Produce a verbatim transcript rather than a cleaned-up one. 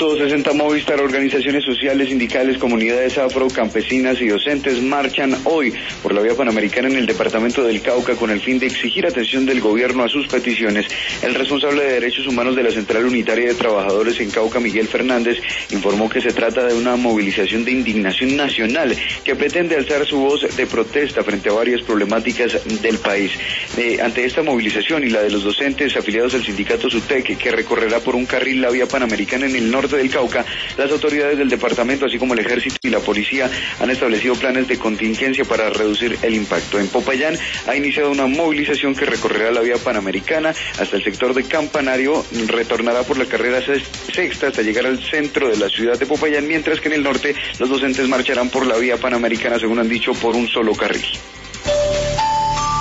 Punto sesenta Movistar, organizaciones sociales, sindicales, comunidades afro, campesinas y docentes marchan hoy por la vía panamericana en el departamento del Cauca con el fin de exigir atención del gobierno a sus peticiones. El responsable de Derechos Humanos de la Central Unitaria de Trabajadores en Cauca, Miguel Fernández, informó que se trata de una movilización de indignación nacional que pretende alzar su voz de protesta frente a varias problemáticas del país. Eh, ante esta movilización y la de los docentes afiliados al sindicato SUTEC, que recorrerá por un carril la vía panamericana en el norte del Cauca, las autoridades del departamento, así como el ejército y la policía, han establecido planes de contingencia para reducir el impacto. En Popayán ha iniciado una movilización que recorrerá la vía panamericana hasta el sector de Campanario, retornará por la carrera sexta hasta llegar al centro de la ciudad de Popayán, mientras que en el norte los docentes marcharán por la vía panamericana, según han dicho, por un solo carril.